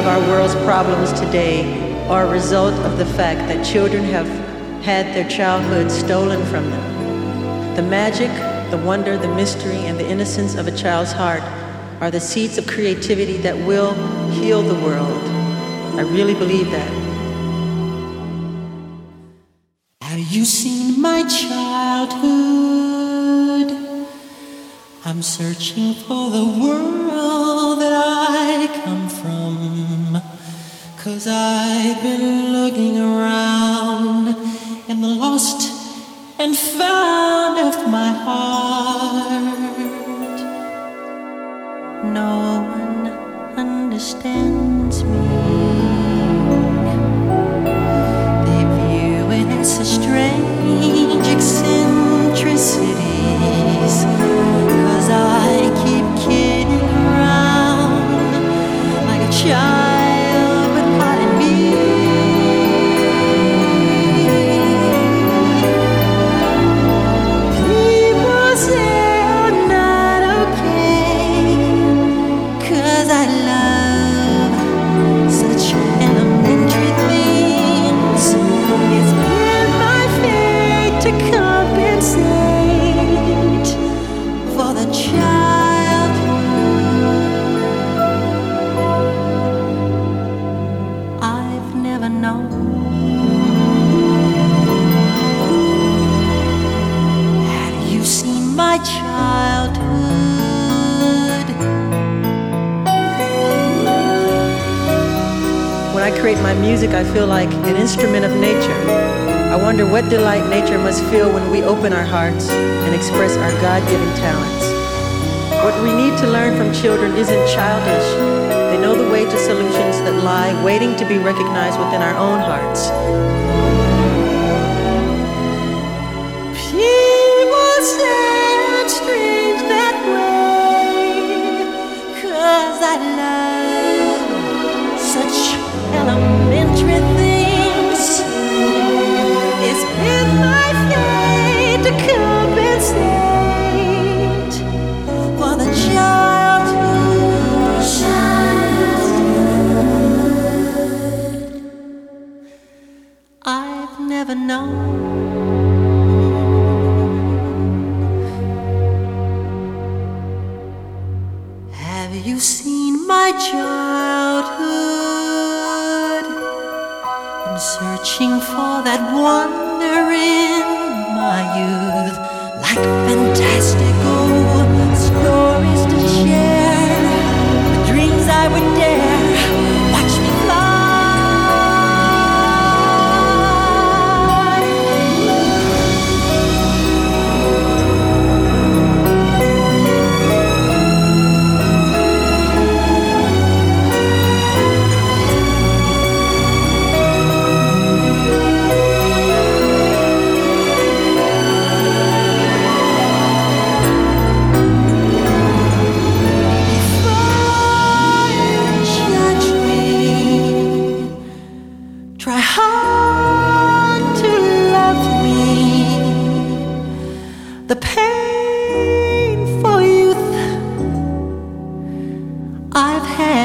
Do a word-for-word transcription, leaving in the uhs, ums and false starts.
our world's problems today are a result of the fact that children have had their childhood stolen from them. The magic, the wonder, the mystery, and the innocence of a child's heart are the seeds of creativity that will heal the world. I really believe that. Have you seen my childhood? I'm searching for the world that I come from, 'cause I've been looking around in the lost and found of my heart. No one understands me. They view it as a strange eccentricities, 'cause I keep kidding around like a child with heart in me. People say I'm not okay, 'cause I love such elementary things. It's been my fate to compensate for the child I've never known. Have you seen my childhood? When I create my music, I feel like an instrument of nature. I wonder what delight nature must feel when we open our hearts and express our God-given talents. What we need to learn from children isn't childish. They know the way to solutions that lie waiting to be recognized within our own hearts. People say I'm strange that way, 'cause I love such elementary things. It's been my fate to compensate for the childhood I've never known. Have you seen my childhood? I'm searching for that wonder in my youth, like fantastical stories to share, the dreams I would dare. Watch me fly. Try hard to love me. The pain for youth I've had